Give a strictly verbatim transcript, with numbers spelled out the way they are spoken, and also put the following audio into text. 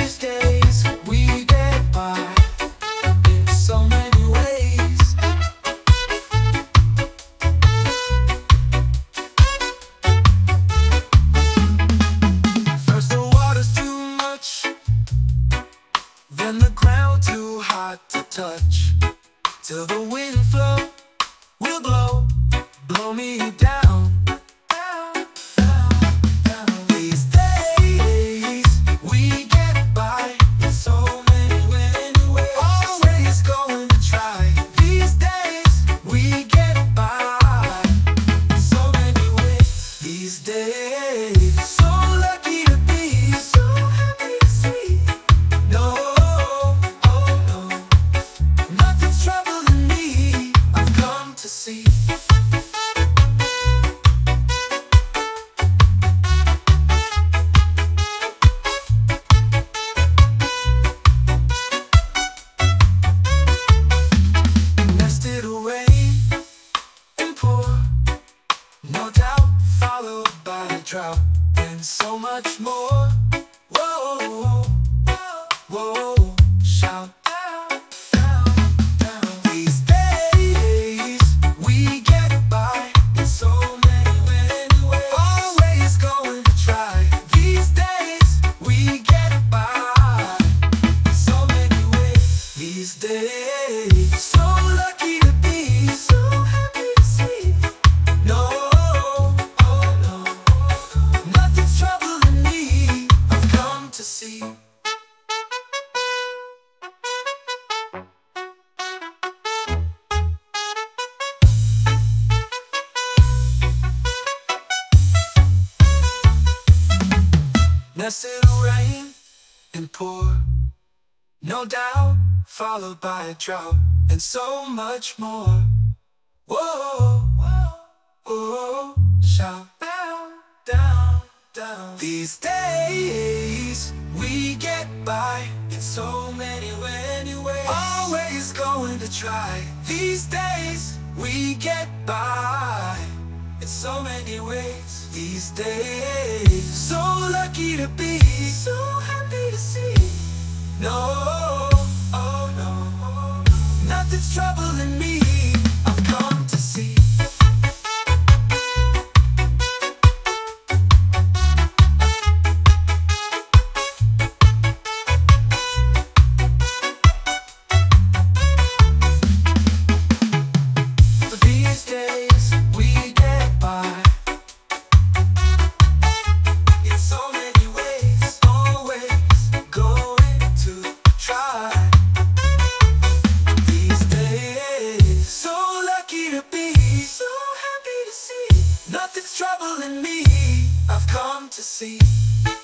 These days we get by in so many ways. First the water's too much, then the ground too hot to touch, till the wind flow will blow, blow me down, down, down, down. These days we get by in so many ways. Always going to try. These days we get by in so many ways. These days, so lucky to be, so happy to see. No, oh no, nothing's troubling me, I've come to see. Nested away and poor, no doubt, followed by the drought, and so much more. Whoa, whoa, whoa, shout down, down, down. These days we get by in so many, many ways. Always going to try. These days we get by in so many ways. These days, so lucky to be, so happy to see. No, oh no, nothing's troubling me, I've come to see. Nested rain and pour, no doubt, followed by a drought, and so much more. Whoa, whoa, whoa, shout down, down, down. These days we get by in so many, many ways. Always going to try. These days we get by in so many ways. These days, so lucky to be, so happy to see. No, oh no, nothing's troubling me, I've come to see. These days we get by in so many ways. Always going to try. These days, so lucky to be, so happy to see. Nothing's troubling me, I've come to see.